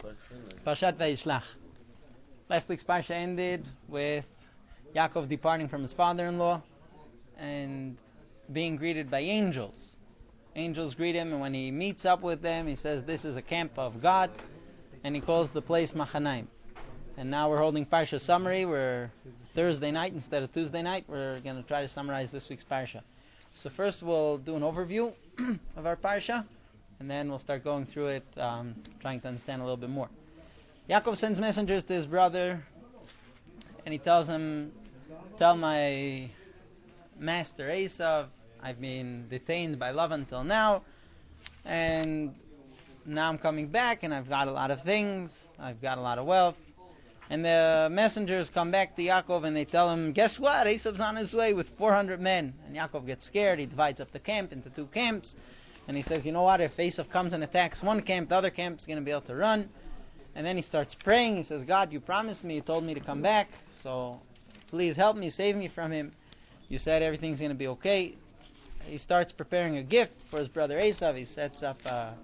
Parshat Vayishlach. Last week's parsha ended with Yaakov departing from his father-in-law and being greeted by angels. Angels greet him, and when he meets up with them, he says, "This is a camp of God," and he calls the place Machanaim. And now we're holding parsha summary. We're Thursday night instead of Tuesday night. We're going to try to summarize this week's parsha. So first we'll do an overview of our parsha, and then we'll start going through it, trying to understand a little bit more. Yaakov sends messengers to his brother, and he tells him, "Tell my master Esav, I've been detained by Lavan until now, and now I'm coming back, and I've got a lot of things, I've got a lot of wealth." And the messengers come back to Yaakov, and they tell him, "Guess what? Esav's on his way with 400 men." And Yaakov gets scared. He divides up the camp into two camps, and he says, "You know what? If Esav comes and attacks one camp, the other camp is going to be able to run." And then he starts praying. He says, "God, you promised me, you told me to come back, so please help me, save me from him. You said everything's going to be okay." He starts preparing a gift for his brother Esav. He sets up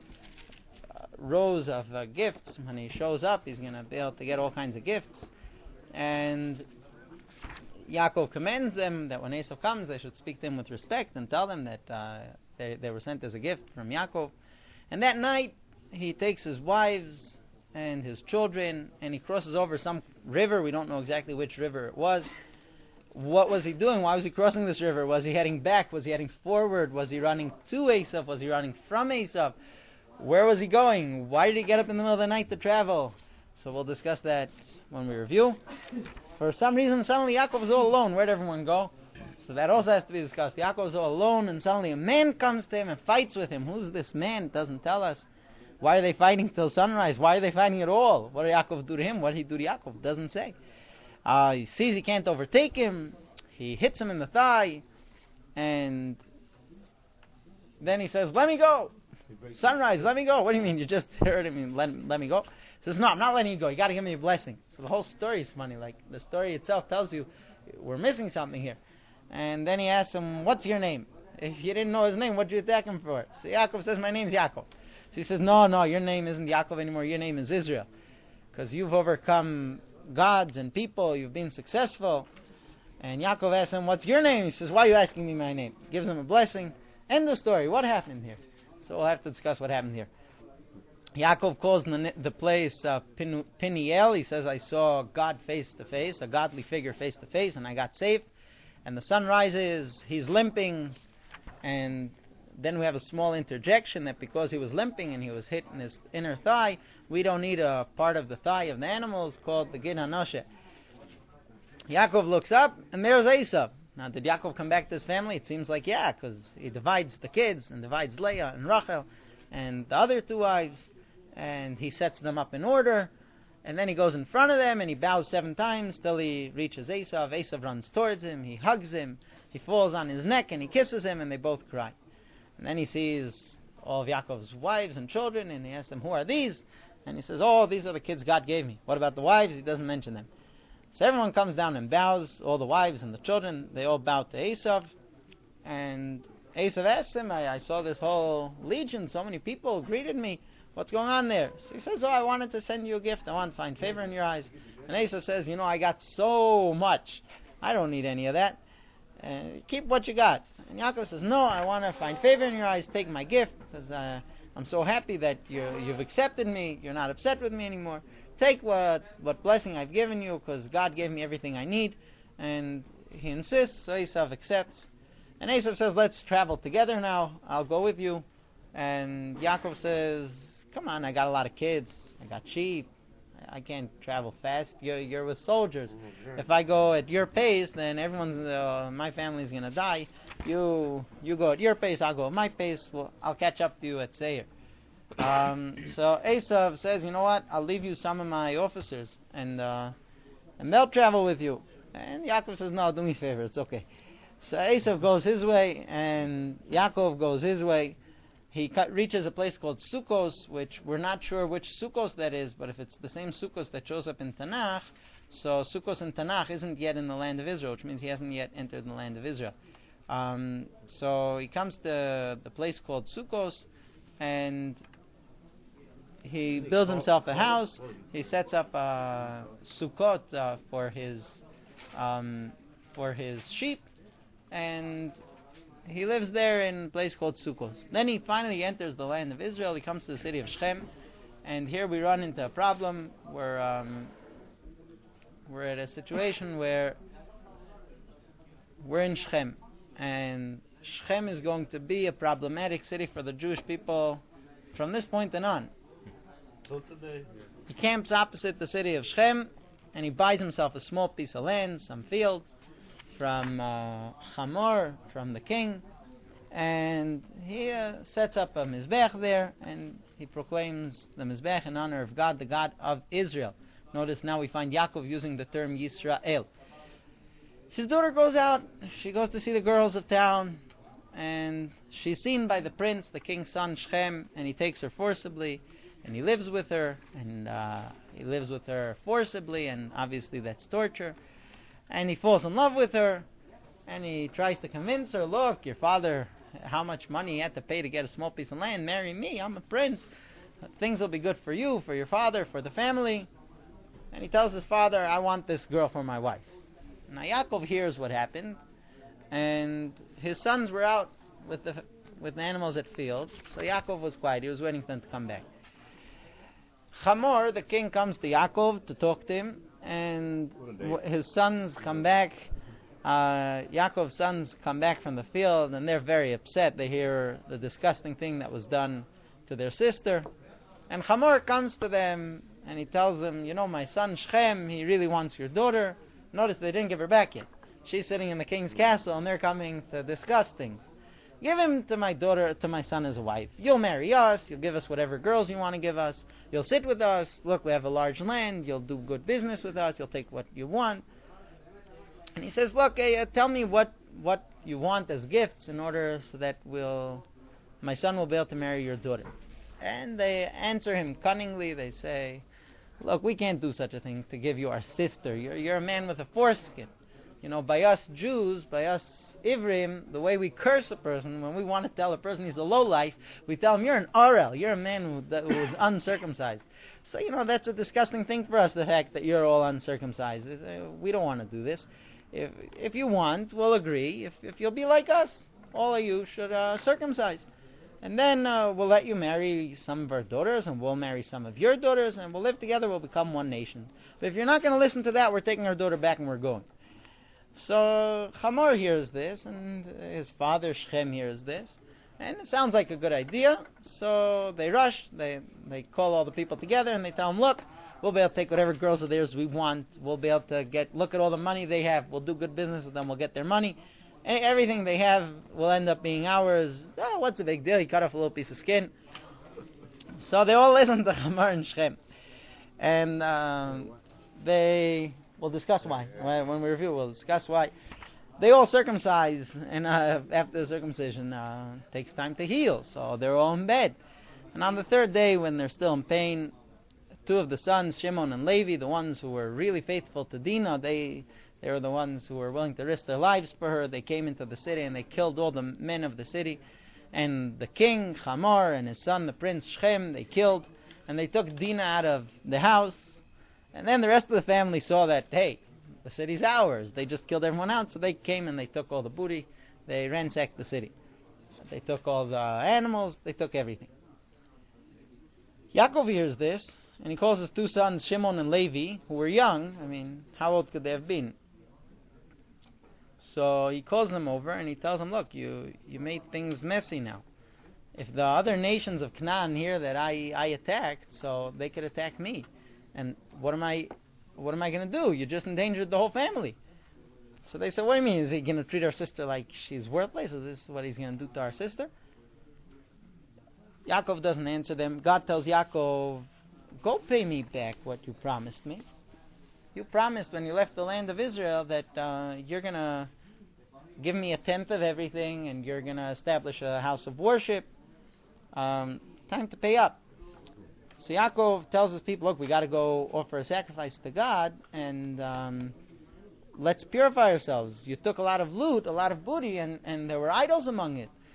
rows of gifts. When he shows up, he's going to be able to get all kinds of gifts. And Yaakov commends them that when Esav comes, they should speak to him with respect and tell them that they were sent as a gift from Yaakov. And that night, he takes his wives and his children, and he crosses over some river. We don't know exactly which river it was. What was he doing? Why was he crossing this river? Was he heading back? Was he heading forward? Was he running to Esav? Was he running from Esav? Where was he going? Why did he get up in the middle of the night to travel? So we'll discuss that when we review. For some reason, suddenly Yaakov was all alone. Where'd everyone go? So that also has to be discussed. Yaakov was all alone, and suddenly a man comes to him and fights with him. Who's this man? It doesn't tell us. Why are they fighting till sunrise? Why are they fighting at all? What did Yaakov do to him? What did he do to Yaakov? It doesn't say. He sees he can't overtake him. He hits him in the thigh, and then he says, "Let me go. Sunrise, let me go." "What do you mean? You just heard him, let me go?" He says, "No, I'm not letting you go. You got to give me a blessing." So the whole story is funny. Like, the story itself tells you we're missing something here. And then he asks him, "What's your name?" If you didn't know his name, what'd you attack him for? So Yaakov says, "My name's Yaakov." So he says, No, your name isn't Yaakov anymore. Your name is Israel, because you've overcome gods and people. You've been successful. And Yaakov asks him, "What's your name?" He says, "Why are you asking me my name?" Gives him a blessing. End the story. What happened here? So we'll have to discuss what happened here. Yaakov calls the place Peniel. He says, "I saw God face to face, a godly figure face to face, and I got saved." And the sun rises, he's limping, and then we have a small interjection that because he was limping and he was hit in his inner thigh, we don't need a part of the thigh of the animals called the Gid HaNoshe. Yaakov looks up, and there's Esav. Now, did Yaakov come back to his family? It seems like, yeah, because he divides the kids, and divides Leah and Rachel, and the other two wives, and he sets them up in order, and then he goes in front of them, and he bows 7 times till he reaches Esav. Esav runs towards him, he hugs him, he falls on his neck, and he kisses him, and they both cry. And then he sees all of Yaakov's wives and children, and he asks them, "Who are these?" And he says, "Oh, these are the kids God gave me." What about the wives? He doesn't mention them. So everyone comes down and bows, all the wives and the children, they all bow to Esav. And Esav asks him, I saw this whole legion, so many people greeted me. What's going on there? So he says, I wanted to send you a gift. I want to find favor in your eyes. And Esav says, I got so much. I don't need any of that. Keep what you got. And Yaakov says, no, I want to find favor in your eyes. Take my gift, because I'm so happy that you've accepted me. You're not upset with me anymore. Take what blessing I've given you, because God gave me everything I need. And he insists, so Esav accepts. And Esav says, let's travel together now. I'll go with you. And Yaakov says, come on, I got a lot of kids. I got sheep. I can't travel fast. You're with soldiers. If I go at your pace, then my family's going to die. You go at your pace, I'll go at my pace. Well, I'll catch up to you at Seir. So Esav says, you know what? I'll leave you some of my officers, and they'll travel with you. And Yaakov says, no, do me a favor. It's okay. So Esav goes his way, and Yaakov goes his way. He reaches a place called Sukkos, which we're not sure which Sukkos that is, but if it's the same Sukkos that shows up in Tanakh, so Sukkos in Tanakh isn't yet in the land of Israel, which means he hasn't yet entered the land of Israel. So he comes to the place called Sukkos, and he builds himself a house. He sets up sukkot for his sheep, and he lives there in a place called Sukkos. Then he finally enters the land of Israel. He comes to the city of Shechem, and here we run into a problem where we're at a situation where we're in Shechem, and Shechem is going to be a problematic city for the Jewish people from this point and on. Till today. He camps opposite the city of Shechem, and he buys himself a small piece of land, some fields, from Hamor, from the king, and he sets up a Mizbech there, and he proclaims the Mizbech in honor of God, the God of Israel. Notice now we find Yaakov using the term Yisrael. His daughter goes out, she goes to see the girls of town, and she's seen by the prince, the king's son, Shechem, and he takes her forcibly, and he lives with her, and he lives with her forcibly, and obviously that's torture. And he falls in love with her, and he tries to convince her, look, your father, how much money he had to pay to get a small piece of land, marry me, I'm a prince, things will be good for you, for your father, for the family. And he tells his father, I want this girl for my wife. Now Yaakov hears what happened, and his sons were out with the animals at field, so Yaakov was quiet, he was waiting for them to come back. Hamor, the king, comes to Yaakov to talk to him, and his sons come back. Yaakov's sons come back from the field, and they're very upset. They hear the disgusting thing that was done to their sister. And Hamor comes to them, and he tells them, my son Shechem, he really wants your daughter. Notice they didn't give her back yet. She's sitting in the king's castle, and they're coming to discuss things. Give him to my daughter, to my son as a wife. You'll marry us. You'll give us whatever girls you want to give us. You'll sit with us. Look, we have a large land. You'll do good business with us. You'll take what you want. And he says, look, tell me what you want as gifts in order so that my son will be able to marry your daughter. And they answer him cunningly. They say, look, we can't do such a thing to give you our sister. You're a man with a foreskin. By us Jews, by us Ivrim, the way we curse a person, when we want to tell a person he's a lowlife, we tell him, you're an Arel, you're a man who is uncircumcised. So, that's a disgusting thing for us, the fact that you're all uncircumcised. We don't want to do this. If you want, we'll agree. If you'll be like us, all of you should circumcise. And then we'll let you marry some of our daughters, and we'll marry some of your daughters, and we'll live together, we'll become one nation. But if you're not going to listen to that, we're taking our daughter back and we're going. So Hamor hears this, and his father Shechem hears this, and it sounds like a good idea. So they rush, they call all the people together, and they tell them, look, we'll be able to take whatever girls of theirs we want. We'll be able to look at all the money they have. We'll do good business with them. We'll get their money. And everything they have will end up being ours. Oh, what's the big deal? He cut off a little piece of skin. So they all listen to Hamor and Shechem. And we'll discuss why. When we review, we'll discuss why. They all circumcise, and after the circumcision, it takes time to heal. So they're all in bed. And on the third day, when they're still in pain, two of the sons, Shimon and Levi, the ones who were really faithful to Dinah, they were the ones who were willing to risk their lives for her. They came into the city and they killed all the men of the city. And the king, Hamor, and his son, the prince Shechem, they killed. And they took Dinah out of the house. And then the rest of the family saw that, hey, the city's ours. They just killed everyone out. So they came and they took all the booty. They ransacked the city. They took all the animals. They took everything. Yaakov hears this, and he calls his two sons, Shimon and Levi, who were young. I mean, how old could they have been? So he calls them over and he tells them, look, you made things messy now. If the other nations of Canaan hear that I attacked, so they could attack me. And what am I going to do? You just endangered the whole family. So they said, what do you mean? Is he going to treat our sister like she's worthless? Is this what he's going to do to our sister? Yaakov doesn't answer them. God tells Yaakov, go pay me back what you promised me. You promised when you left the land of Israel that you're going to give me a tenth of everything and you're going to establish a house of worship. Time to pay up. So Yaakov tells his people, look, we got to go offer a sacrifice to God, and let's purify ourselves. You took a lot of loot, a lot of booty, and there were idols among it.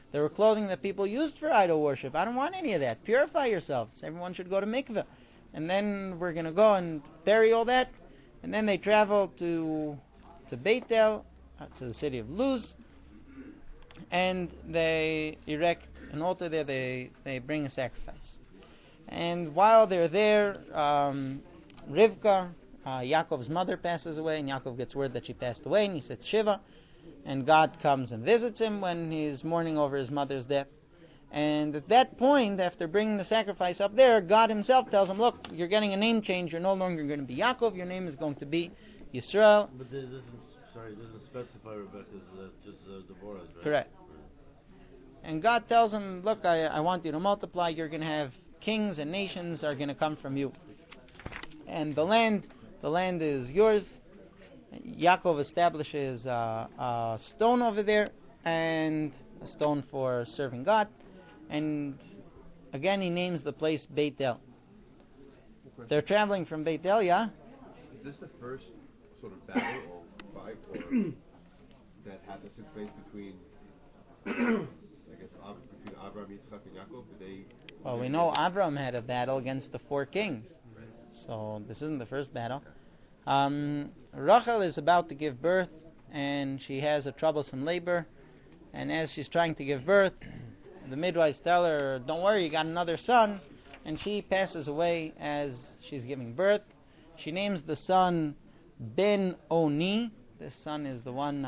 There were clothing that people used for idol worship. I don't want any of that. Purify yourselves. Everyone should go to mikveh. And then we're going to go and bury all that. And then they travel to Beit El, to the city of Luz, and they erect an altar there. They bring a sacrifice. And while they're there, Rivka, Yaakov's mother, passes away, and Yaakov gets word that she passed away, and he sits Shiva, and God comes and visits him when he's mourning over his mother's death. And at that point, after bringing the sacrifice up there, God himself tells him, look, you're getting a name change. You're no longer going to be Yaakov. Your name is going to be Yisrael. But it doesn't specify Rebecca's, just Deborah's, right? Correct. And God tells him, look, I want you to multiply. You're going to have kings and nations are going to come from you. And the land is yours. Yaakov establishes a stone over there, and a stone for serving God. And again, he names the place Beit El. They're traveling from Beit El, yeah? Is this the first sort of battle or fight or that took place between, I guess, between Abraham, Yitzchak, and Yaakov? Well, we know Abraham had a battle against the 4 kings. So this isn't the first battle. Rachel is about to give birth, and she has a troublesome labor. And as she's trying to give birth, the midwives tell her, don't worry, you got another son. And she passes away as she's giving birth. She names the son Ben Oni. This son is the one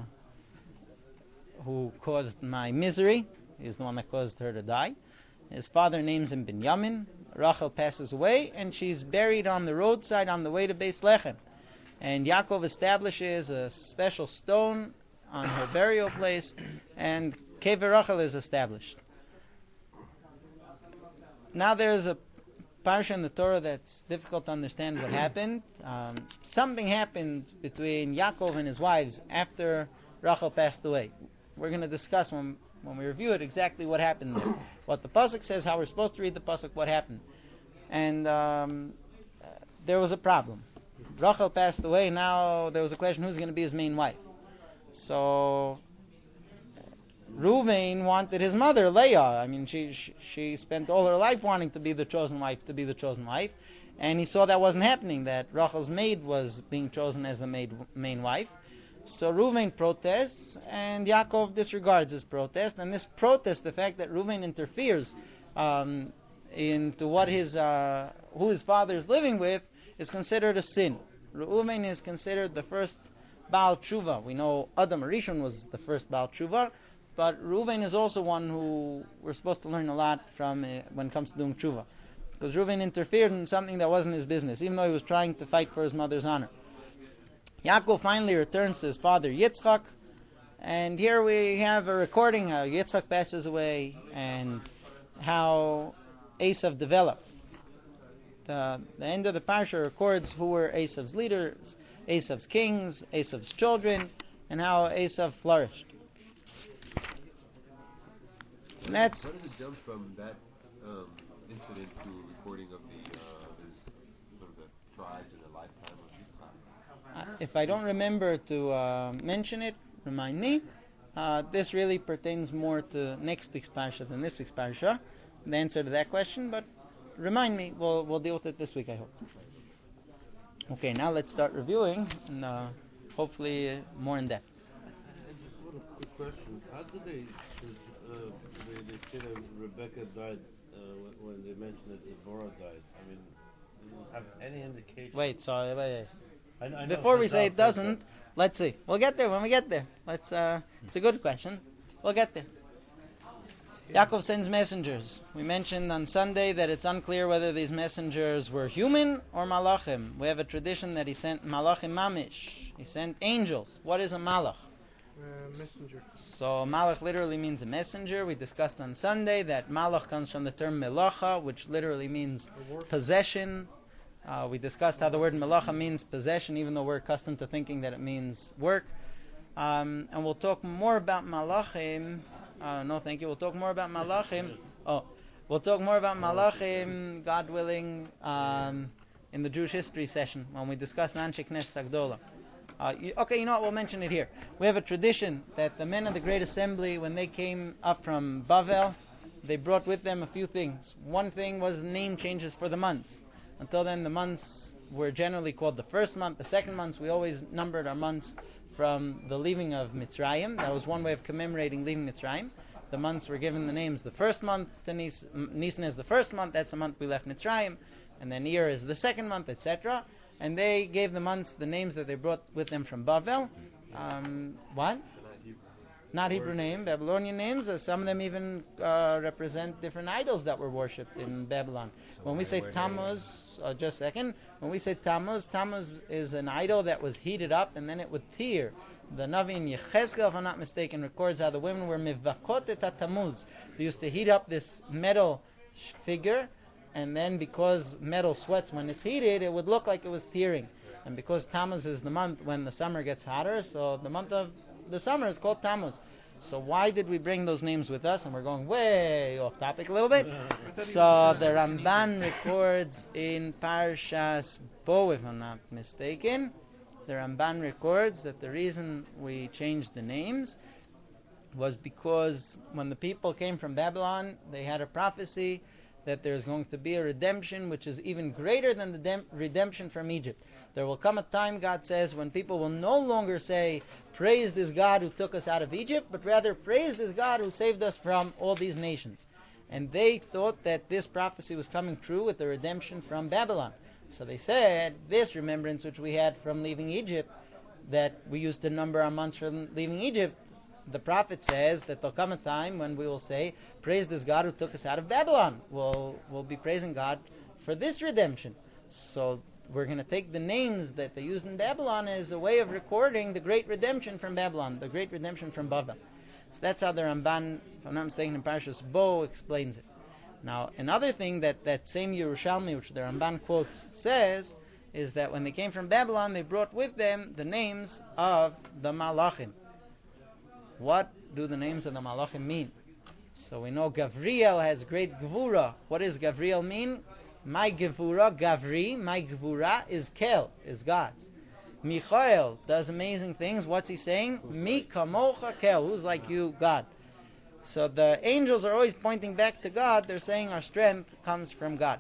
who caused my misery. He's the one that caused her to die. His father names him Binyamin. Rachel passes away, and she's buried on the roadside on the way to Beis Lechem. And Yaakov establishes a special stone on her burial place, and Kever Rachel is established. Now there's a parsha in the Torah that's difficult to understand what happened. Something happened between Yaakov and his wives after Rachel passed away. We're going to discuss when we review it exactly what happened there. What the pasuk says, how we're supposed to read the pasuk, what happened. And there was a problem. Rachel passed away. Now there was a question, who's going to be his main wife? So Reuven wanted his mother, Leah. I mean, she spent all her life wanting to be the chosen wife, and he saw that wasn't happening, that Rachel's maid was being chosen as the main wife. So Reuven protests, and Yaakov disregards his protest. And this protest, the fact that Reuven interferes into what who his father is living with, is considered a sin. Reuven is considered the first Baal Tshuva. We know Adam Rishon was the first Baal Tshuva, but Reuven is also one who we're supposed to learn a lot from when it comes to doing Tshuva. Because Reuven interfered in something that wasn't his business, even though he was trying to fight for his mother's honor. Yaakov finally returns to his father Yitzchak, and here we have a recording how Yitzchak passes away and how Esav developed. The end of the parsha records who were Esav's leaders, Esav's kings, Esav's children, and how Esav flourished. And that's... How does it jump from that incident to recording of the tribes in the lifetime of Yitzchak? If I don't remember to mention it, remind me. This really pertains more to next week's parsha than this week's parsha, the answer to that question, but remind me. We'll deal with it this week, I hope. Okay, now let's start reviewing, and hopefully more in depth. Just one quick question. How did they say that Rebecca died when they mentioned that Deborah died? I mean, do you have any indication? Wait. I know Before we say it doesn't, let's see. We'll get there when we get there. It's a good question. We'll get there. Yaakov sends messengers. We mentioned on Sunday that it's unclear whether these messengers were human or malachim. We have a tradition that he sent malachim mamish. He sent angels. What is a malach? Messenger. So malach literally means a messenger. We discussed on Sunday that malach comes from the term melacha, which literally means possession. We discussed how the word melacha means possession, even though we're accustomed to thinking that it means work. And we'll talk more about malachim. No, thank you. We'll talk more about malachim. We'll talk more about malachim, God willing, in the Jewish history session when we discuss Anshe Knesset Agdola. Okay, you know what? We'll mention it here. We have a tradition that the men of the Great Assembly, when they came up from Bavel, they brought with them a few things. One thing was name changes for the months. Until then, the months were generally called the first month, the second month. We always numbered our months from the leaving of Mitzrayim. That was one way of commemorating leaving Mitzrayim. The months were given the names. The first month, Nisan is the first month. That's the month we left Mitzrayim. And then Iyar is the second month, etc. And they gave the months the names that they brought with them from Bavel. What? Not Hebrew name, Babylonian names. Some of them even represent different idols that were worshipped in Babylon. When we say Tammuz, just a second. When we say Tammuz, Tammuz is an idol that was heated up and then it would tear. The Navi in Yechezkel, if I'm not mistaken, records how the women were mivakot et Tammuz. They used to heat up this metal figure, and then because metal sweats when it's heated, it would look like it was tearing. And because Tammuz is the month when the summer gets hotter, so the month of the summer is called Tammuz. So why did we bring those names with us? And we're going way off topic a little bit. So the Ramban records in Parshas Bo, if I'm not mistaken, the Ramban records that the reason we changed the names was because when the people came from Babylon, they had a prophecy that there's going to be a redemption which is even greater than the redemption from Egypt. There will come a time, God says, when people will no longer say, praise this God who took us out of Egypt, but rather praise this God who saved us from all these nations. And they thought that this prophecy was coming true with the redemption from Babylon. So they said, this remembrance which we had from leaving Egypt, that we used to number our months from leaving Egypt, the prophet says that there'll come a time when we will say, praise this God who took us out of Babylon. We'll be praising God for this redemption. So we're going to take the names that they used in Babylon as a way of recording the great redemption from Babylon, the great redemption from Bavel. So that's how the Ramban, if I'm not mistaken, in Parshas Bo explains it. Now, another thing that same Yerushalmi, which the Ramban quotes, says, is that when they came from Babylon, they brought with them the names of the Malachim. What do the names of the Malachim mean? So we know Gavriel has great Gvura. What does Gavriel mean? My Gevura, Gavri, my Gevura is Kel, is God's. Michael does amazing things. What's he saying? Mi kamocha Kel, who's like you, God. So the angels are always pointing back to God. They're saying our strength comes from God.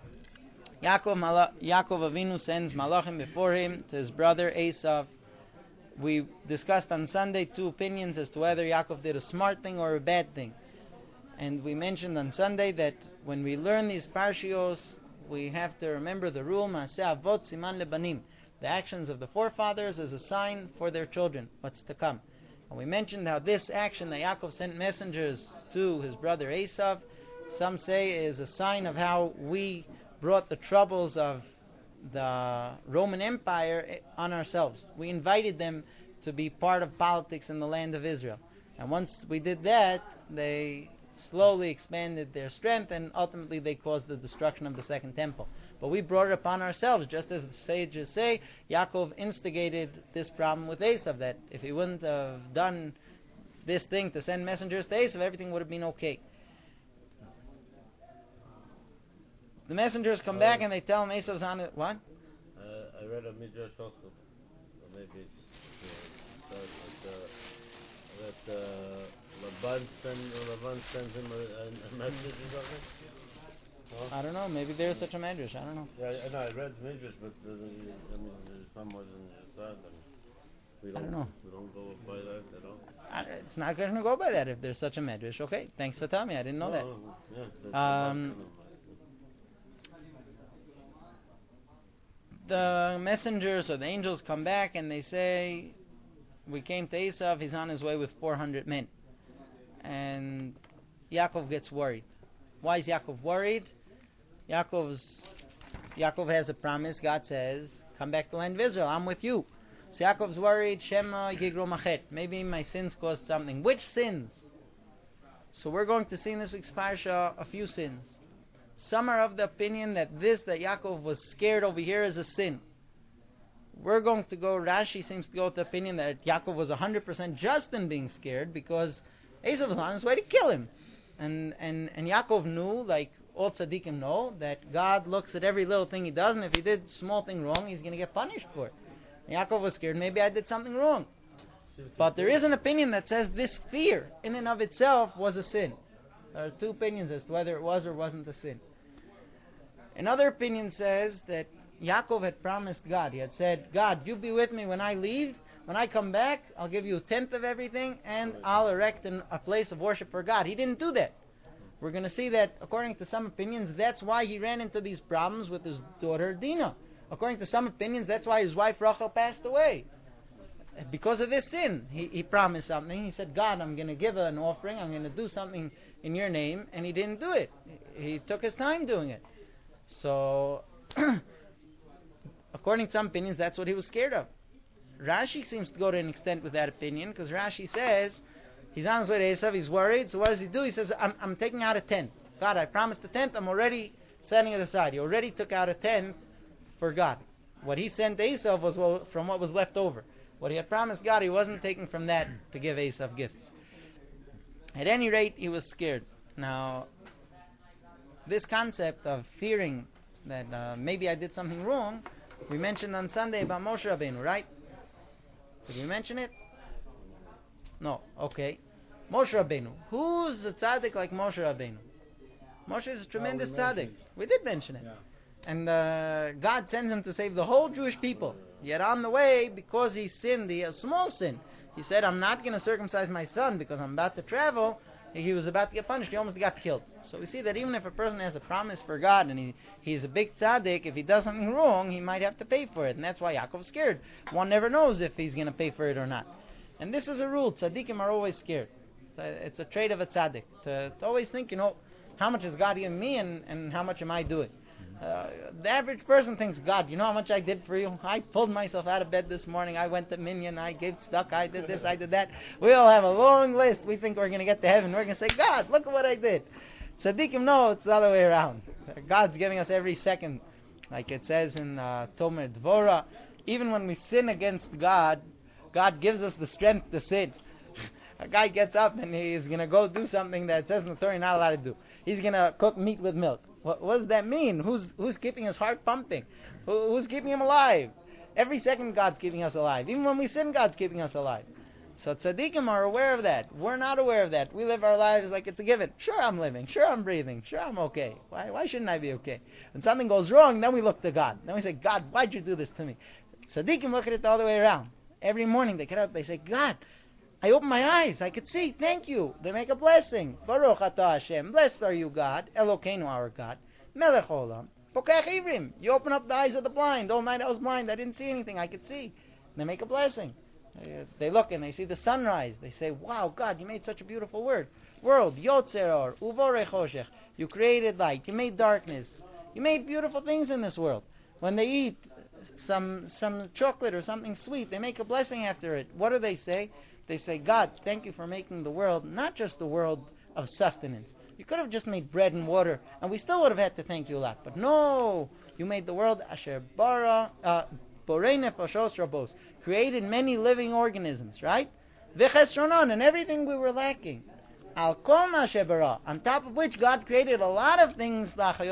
Yaakov Avinu sends Malachim before him to his brother Esav. We discussed on Sunday two opinions as to whether Yaakov did a smart thing or a bad thing. And we mentioned on Sunday that when we learn these parshios, we have to remember the rule, Maaseh Avot Siman Lebanim. The actions of the forefathers is a sign for their children, what's to come. And we mentioned how this action that Yaakov sent messengers to his brother Esav, some say is a sign of how we brought the troubles of the Roman Empire on ourselves. We invited them to be part of politics in the land of Israel. And once we did that, they slowly expanded their strength, and ultimately they caused the destruction of the second temple. But we brought it upon ourselves, just as the sages say. Yaakov instigated this problem with Esav, that if he wouldn't have done this thing to send messengers to Esav, everything would have been okay. The messengers come back and they tell him Esav's on it. What? I read a midrash also, or maybe it's that Laban sends him a message or something. Huh? I don't know. Maybe there's such a medrash. I don't know. Yeah, I know. I read midrash, but I mean, there's some more than you said. I don't know. We don't go by that at all. It's not going to go by that if there's such a medrash. Okay, thanks for telling me. I didn't know that. Yeah, the messengers or the angels come back and they say, we came to Esav, he's on his way with 400 men. And Yaakov gets worried. Why is Yaakov worried? Yaakov has a promise. God says, come back to the land of Israel, I'm with you. So Yaakov's worried, Shema Yigro Machet. Maybe my sins caused something. Which sins? So we're going to see in this week's parsha a few sins. Some are of the opinion that Yaakov was scared over here is a sin. We're going to go, Rashi seems to go with the opinion that Yaakov was 100% just in being scared because Esav was on his way to kill him. And Yaakov knew, like all tzaddikim know, that God looks at every little thing he does, and if he did small thing wrong, he's going to get punished for it. Yaakov was scared, maybe I did something wrong. But there is an opinion that says this fear, in and of itself, was a sin. There are two opinions as to whether it was or wasn't a sin. Another opinion says that Yaakov had promised God. He had said, God, you be with me when I leave. When I come back, I'll give you a tenth of everything, and I'll erect a place of worship for God. He didn't do that. We're going to see that, according to some opinions, that's why he ran into these problems with his daughter Dinah. According to some opinions, that's why his wife Rachel passed away. Because of this sin, he promised something. He said, God, I'm going to give an offering. I'm going to do something in your name. And he didn't do it. He took his time doing it. So, according to some opinions, that's what he was scared of. Rashi seems to go to an extent with that opinion, because Rashi says, he's on his way to Esav, he's worried, so what does he do? He says, I'm taking out a tenth. God, I promised a tenth, I'm already setting it aside. He already took out a tenth for God. What he sent to Esav was from what was left over. What he had promised God, he wasn't taking from that to give Esav gifts. At any rate, he was scared. Now, this concept of fearing that maybe I did something wrong, we mentioned on Sunday about Moshe Rabbeinu, right? Did we mention it? No. Okay. Moshe Rabbeinu. Who's a tzaddik like Moshe Rabbeinu? Moshe is a tremendous tzaddik. We did mention it. Yeah. And God sends him to save the whole Jewish people. Yet on the way, because he sinned, a small sin, he said, I'm not going to circumcise my son because I'm about to travel. He was about to get punished. He almost got killed. So we see that even if a person has a promise for God and he's a big tzaddik, if he does something wrong, he might have to pay for it. And that's why Yaakov's scared. One never knows if he's going to pay for it or not. And this is a rule. Tzaddikim are always scared. It's a trait of a tzaddik. To always think, how much has God given me and how much am I doing? The average person thinks, God, you know how much I did for you? I pulled myself out of bed this morning. I went to Minyan. I gave tzedakah. I did this. I did that. We all have a long list. We think we're going to get to heaven. We're going to say, God, look at what I did. Tzaddikim, no, it's the other way around. God's giving us every second. Like it says in Tomer Dvorah, even when we sin against God, God gives us the strength to sin. A guy gets up and he's going to go do something that says in the Torah you're not allowed to do. He's going to cook meat with milk. What does that mean? Who's keeping his heart pumping? Who's keeping him alive? Every second God's keeping us alive. Even when we sin, God's keeping us alive. So tzaddikim are aware of that. We're not aware of that. We live our lives like it's a given. Sure, I'm living. Sure, I'm breathing. Sure, I'm okay. Why shouldn't I be okay? When something goes wrong, then we look to God. Then we say, God, why'd you do this to me? Tzaddikim look at it the other way around. Every morning they get up, they say, God, I open my eyes, I could see, thank you. They make a blessing. Baruch atah Hashem, blessed are you, God, Elokeinu, our God, Melech Olam, Pokach Ivrim. You open up the eyes of the blind. All night I was blind, I didn't see anything, I could see. They make a blessing. They look and they see the sunrise. They say, wow, God, you made such a beautiful world. Yotzer Or, Uvorei Choshech. You created light, you made darkness. You made beautiful things in this world. When they eat some chocolate or something sweet, they make a blessing after it. What do they say? They say, God, thank you for making the world, not just the world of sustenance. You could have just made bread and water, and we still would have had to thank you a lot. But no, you made the world, Asher bara, borei nefashos rabos, created many living organisms, right? V'chesronon, and everything we were lacking. Al kol asher bara, on top of which God created a lot of things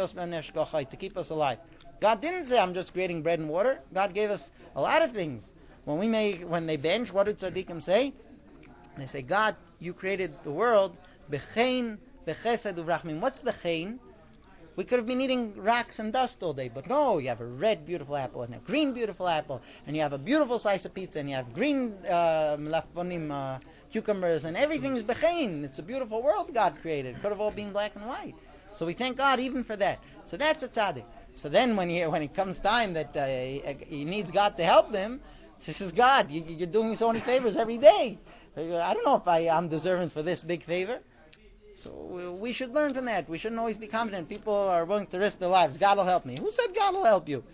to keep us alive. God didn't say, I'm just creating bread and water. God gave us a lot of things. When they bench, what do tzaddikim say? They say, God, you created the world, b'chein, b'chesed, u'rachmim. What's b'chein? We could have been eating rocks and dust all day, but no, you have a red beautiful apple, and a green beautiful apple, and you have a beautiful slice of pizza, and you have green melafonim, cucumbers, and everything is b'chein. It's a beautiful world God created. It could have all been black and white. So we thank God even for that. So that's a tzaddik. So then when it comes time that he needs God to help him, he says, God, you're doing me so many favors every day. I don't know if I'm deserving for this big favor. So we should learn from that. We shouldn't always be confident. People are willing to risk their lives. God will help me. Who said God will help you?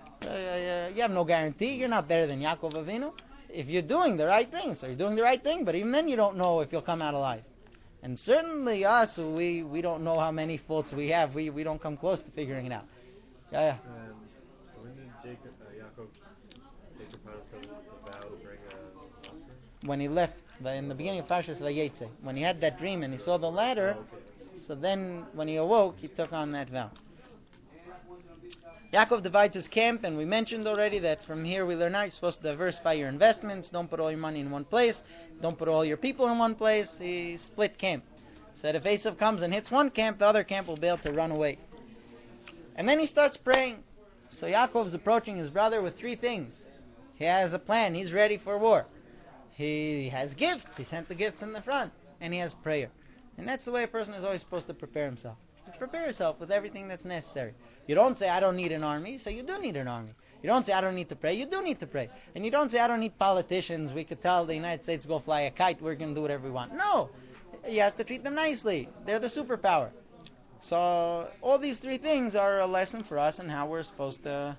You have no guarantee. You're not better than Yaakov Avinu. If you're doing the right thing, so you're doing the right thing, but even then you don't know if you'll come out alive. And certainly us, we don't know how many faults we have. We don't come close to figuring it out. Yeah. When did Yaakov take upon himself the vow to bring a offering? When he left, in the beginning of Parshas Vayetze, when he had that dream and he saw the ladder, so then when he awoke, he took on that vow. Yaakov divides his camp, and we mentioned already that from here we learn out you're supposed to diversify your investments. Don't put all your money in one place. Don't put all your people in one place. He split camp. Said if Esav comes and hits one camp, the other camp will be able to run away. And then he starts praying. So Yaakov is approaching his brother with three things. He has a plan. He's ready for war. He has gifts. He sent the gifts in the front. And he has prayer. And that's the way a person is always supposed to prepare himself. Prepare yourself with everything that's necessary. You don't say, I don't need an army, so you do need an army. You don't say, I don't need to pray, you do need to pray. And you don't say, I don't need politicians, we could tell the United States go fly a kite, we're going to do whatever we want. No! You have to treat them nicely. They're the superpower. So, all these three things are a lesson for us in how we're supposed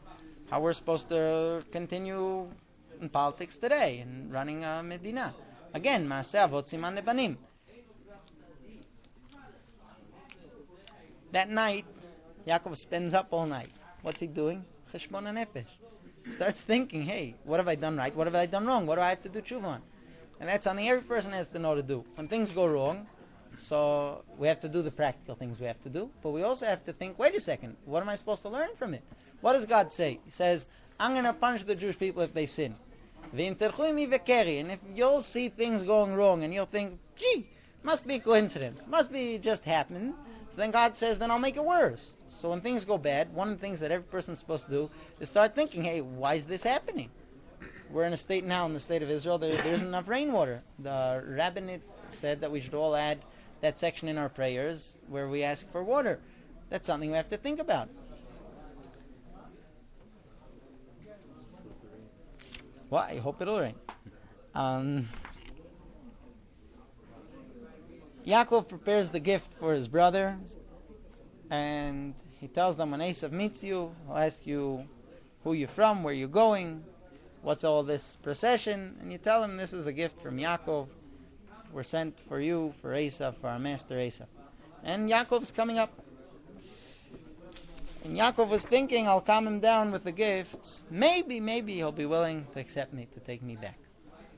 to continue in politics today, and running a Medina. Again, Maaseh Avot Siman Lebanim. That night, Yaakov spends up all night. What's he doing? Cheshbon HaNefesh. Starts thinking, hey, what have I done right? What have I done wrong? What do I have to do tshuva on? And that's something every person has to know to do. When things go wrong, so we have to do the practical things we have to do, but we also have to think, wait a second, what am I supposed to learn from it? What does God say? He says, I'm going to punish the Jewish people if they sin. And if you'll see things going wrong and you'll think, gee, must be a coincidence, must be just happening, so then God says, then I'll make it worse. So when things go bad, one of the things that every person is supposed to do is start thinking, hey, why is this happening? We're in a state now, in the state of Israel, there isn't enough rainwater. The rabbinate said that we should all add that section in our prayers where we ask for water. That's something we have to think about. Well, I hope it'll rain. Yaakov prepares the gift for his brother, and he tells them when Esav meets you, he'll ask you who you're from, where you're going, what's all this procession, and you tell him this is a gift from Yaakov. We're sent for you, for Esav, for our master Esav. And Yaakov's coming up. And Yaakov was thinking, I'll calm him down with the gifts. Maybe he'll be willing to accept me, to take me back.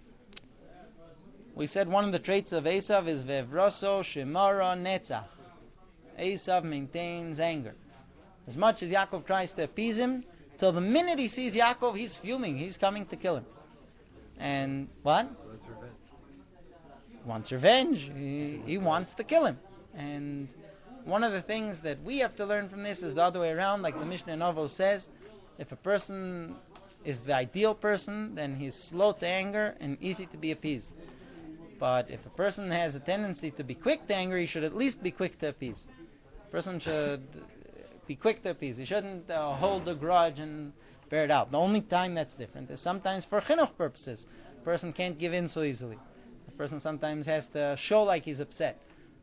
We said one of the traits of Esav is Vevroso Shemara Netzach. Esav maintains anger. As much as Yaakov tries to appease him, till the minute he sees Yaakov, he's fuming. He's coming to kill him. And what? Wants revenge. He wants to kill him. And one of the things that we have to learn from this is the other way around. Like the Mishnah Novo says, if a person is the ideal person, then he's slow to anger and easy to be appeased. But if a person has a tendency to be quick to anger, he should at least be quick to appease. A person should be quick to appease. He shouldn't hold a grudge and bear it out. The only time that's different is sometimes for chinuch purposes. A person can't give in so easily. A person sometimes has to show like he's upset.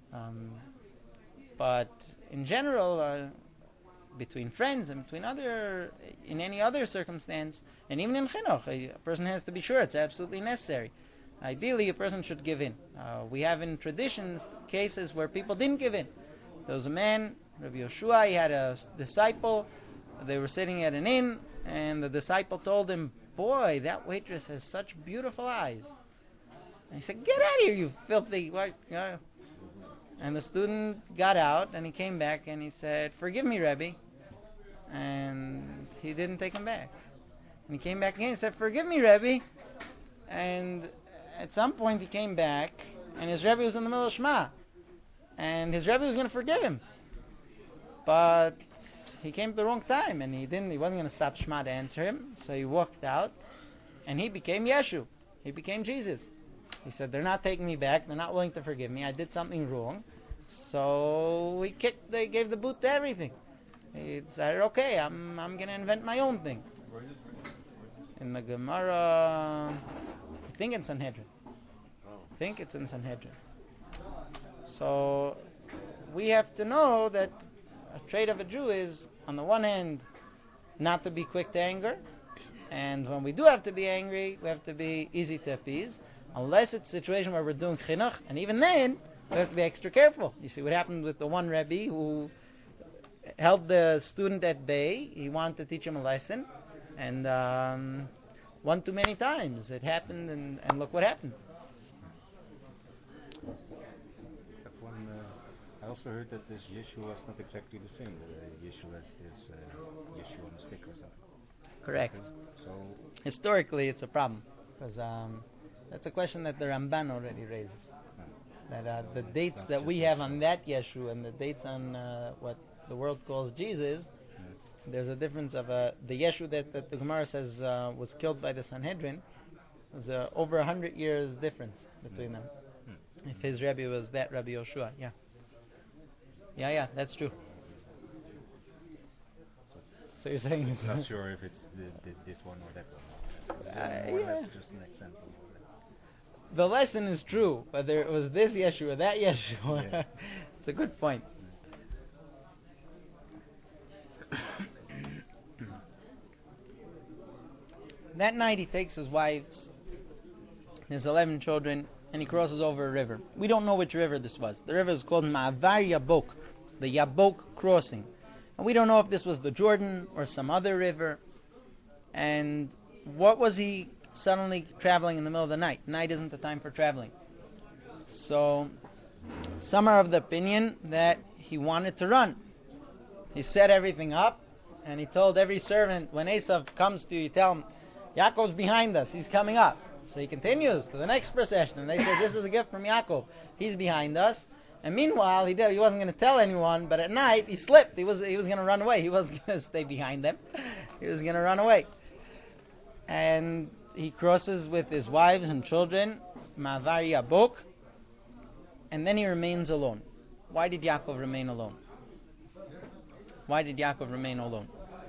But in general, between friends and in any other circumstance, and even in chinuch, a person has to be sure it's absolutely necessary. Ideally, a person should give in. We have in traditions cases where people didn't give in. There was a man, Rabbi Yoshua, he had a disciple. They were sitting at an inn, and the disciple told him, boy, that waitress has such beautiful eyes. And he said, get out of here, you filthy... And the student got out, and he came back, and he said, forgive me, Rebbe. And he didn't take him back. And he came back again and said, forgive me, Rebbe. And at some point he came back, and his Rebbe was in the middle of Shema. And his Rebbe was going to forgive him. But he came at the wrong time, and he wasn't going to stop Shema to answer him. So he walked out, and he became Yeshu. He became Jesus. He said, they're not taking me back. They're not willing to forgive me. I did something wrong. So they gave the boot to everything. He decided, okay, I'm going to invent my own thing. In the Gemara, I think it's Sanhedrin. I think it's in Sanhedrin. So we have to know that a trait of a Jew is, on the one hand, not to be quick to anger. And when we do have to be angry, we have to be easy to appease. Unless it's a situation where we're doing chinuch, and even then, we have to be extra careful. You see what happened with the one Rebbe who held the student at bay. He wanted to teach him a lesson, and one too many times it happened, and look what happened. I also heard that this Yeshua is not exactly the same. Yeshua is Yeshua on a stick or something. Correct. Okay. So Historically, it's a problem because that's a question that the Ramban already raises. That the dates not that we just have Yeshua. on that Yeshua and the dates on what the world calls Jesus, there's a difference of the Yeshua that the Gemara says was killed by the Sanhedrin. There's over 100 years difference between them. If his Rebbe was that Rabbi Yoshua, yeah, that's true. So you're saying it's I'm not sure if it's this one or that one. It's more or less just an example. The lesson is true, whether it was this Yeshua or that Yeshua. Yeah. It's a good point. That night he takes his wives, his 11 children, and he crosses over a river. We don't know which river this was. The river is called Ma'avar Yabok, the Yabok crossing. And we don't know if this was the Jordan or some other river. And what was he suddenly traveling in the middle of the night? Night isn't the time for traveling. So some are of the opinion that he wanted to run. He set everything up, and he told every servant, when Esav comes to you, tell him, Yaakov's behind us, he's coming up. So he continues to the next procession, and they say, this is a gift from Yaakov, he's behind us. And meanwhile, he wasn't going to tell anyone, but at night, he slipped, he was going to run away, he wasn't going to stay behind them, he was going to run away. And he crosses with his wives and children, Ma'avar Yabok, and then he remains alone. Why did Yaakov remain alone? Why did Yaakov remain alone?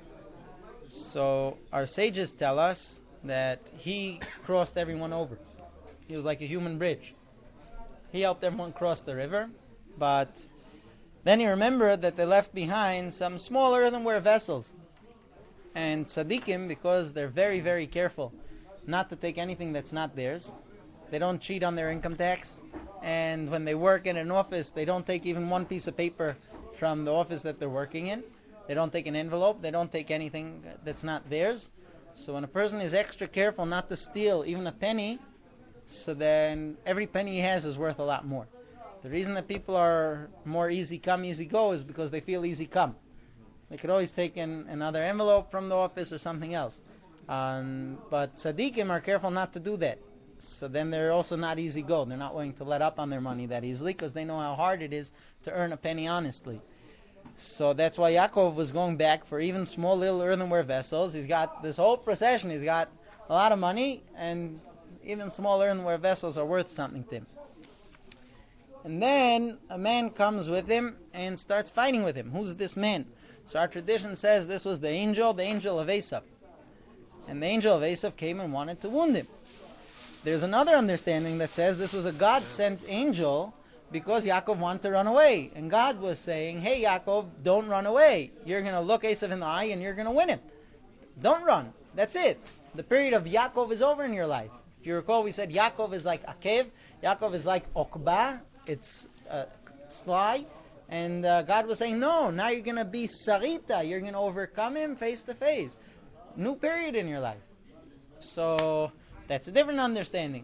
So our sages tell us that he crossed everyone over. He was like a human bridge. He helped everyone cross the river, but then he remembered that they left behind some small earthenware vessels. And tzaddikim, because they're very, very careful not to take anything that's not theirs, they don't cheat on their income tax, and when they work in an office, they don't take even one piece of paper from the office that they're working in. They don't take an envelope, they don't take anything that's not theirs. So when a person is extra careful not to steal even a penny, so then every penny he has is worth a lot more. The reason that people are more easy come, easy go is because they feel easy come. They could always take another envelope from the office or something else. But tzaddikim are careful not to do that. So then they're also not easy go. They're not willing to let up on their money that easily because they know how hard it is to earn a penny honestly. So that's why Yaakov was going back for even small little earthenware vessels. He's got this whole procession. He's got a lot of money, and even small earthenware vessels are worth something to him. And then a man comes with him and starts fighting with him. Who's this man? So our tradition says this was the angel of Esav. And the angel of Esav came and wanted to wound him. There's another understanding that says this was a God-sent angel because Yaakov wanted to run away. And God was saying, hey Yaakov, don't run away. You're going to look Esav in the eye and you're going to win him. Don't run. That's it. The period of Yaakov is over in your life. If you recall, we said Yaakov is like Akev. Yaakov is like Okba. It's sly. And God was saying, no, now you're going to be Sarita. You're going to overcome him face to face. New period in your life. So that's a different understanding.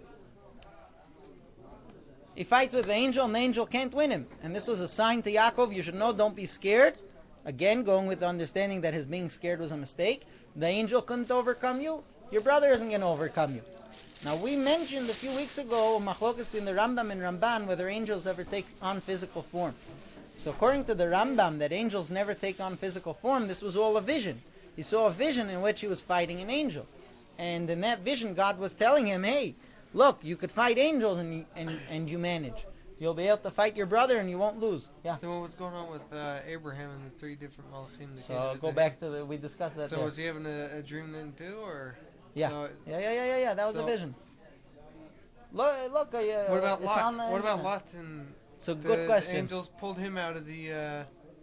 He fights with the angel, and the angel can't win him. And this was a sign to Yaakov, you should know, don't be scared. Again, going with the understanding that his being scared was a mistake. The angel couldn't overcome you. Your brother isn't going to overcome you. Now, we mentioned a few weeks ago, machlokas in the Rambam and Ramban, whether angels ever take on physical form. So according to the Rambam, that angels never take on physical form, this was all a vision. He saw a vision in which he was fighting an angel. And in that vision, God was telling him, hey, look, you could fight angels and you manage. You'll be able to fight your brother and you won't lose. Yeah. So what was going on with Abraham and the three different malachim? That So go back to we discussed that. So there. was he having a dream then too, or? Yeah. So Yeah. That was a vision. Look. What about it's Lot? on the What about internet. Lot and So good question. The angels pulled him out of the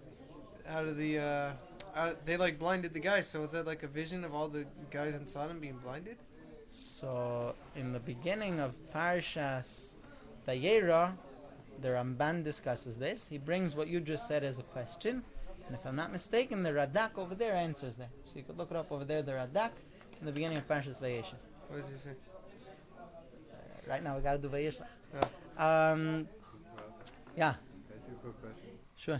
they like blinded the guys. So was that like a vision of all the guys in Sodom being blinded? So in the beginning of Parshas Vayera, the Ramban discusses this. He brings what you just said as a question, and if I'm not mistaken, the Radak over there answers that. So you could look it up over there, the Radak, in the beginning of Parshas Vayesha. What does he say? Right now we got to do Vayesha. Oh. Yeah. Can I ask you a quick question. Sure.